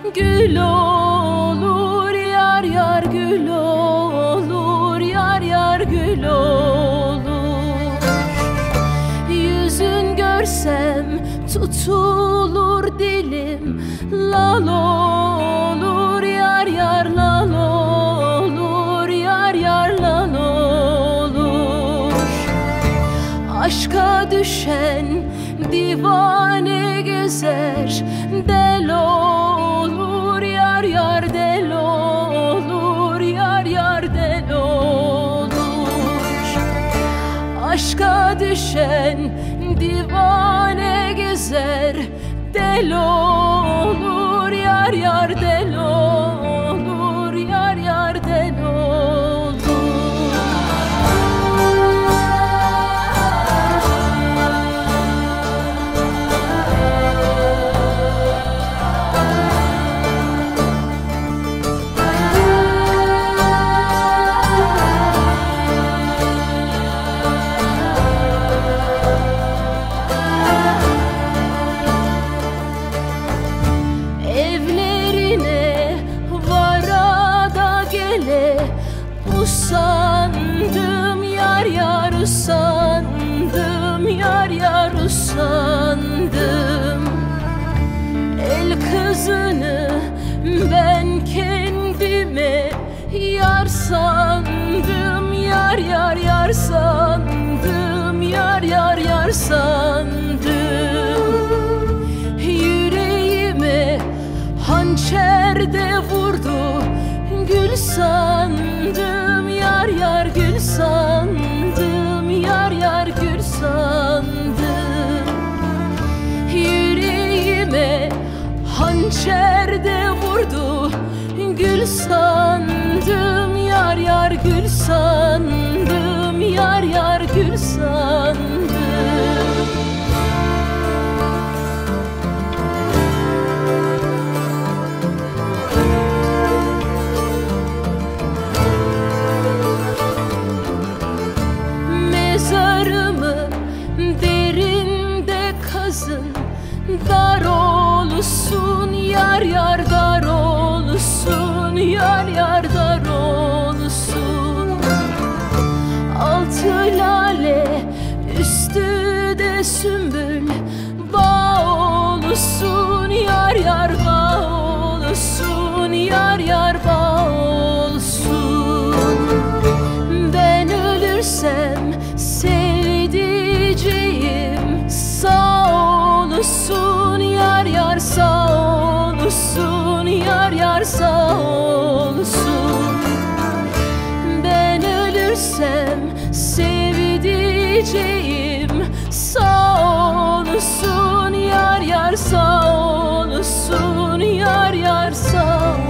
gül olur, yar yar gül olur, yar yar gül olur. Yüzün görsem tutulur dilim, lal olur, yar yar lal olur, yar yar lal olur. Aşka düşen divane gezer, del olur, yar yar del olur, yar yar del olur. Aşka düşen divane gezer, del olur, yar yar del olur, yar yar del olur. Usandım yar yar usandım, yar yar usandım. El kızını ben kendime yar sandım, yar yar yar sandım, yar yar yar sandım. Yüreğime hançer de vurdu, gül sandım, yar yar gül sandım, yar yar gül sandım. Yüreğime hançer de vurdu, gül sandım, yar yar gül sandım, yar yar gül sandım. Mezarımı derinde kazın, dar olsun, yar yar dar olsun, yar yar dar olsun. Altı lale üstü de sümbül, bağ olsun, yar yar bağ olsun, yar yar bağ olsun. Ben ölürsem sevdiceğim sağ olsun, yar yar sağ olsun, yar yar sağ olsun. Ben ölürsem sevdiceğim sağ olsun, yar yar sağ olsun, yar yar sağ olsun.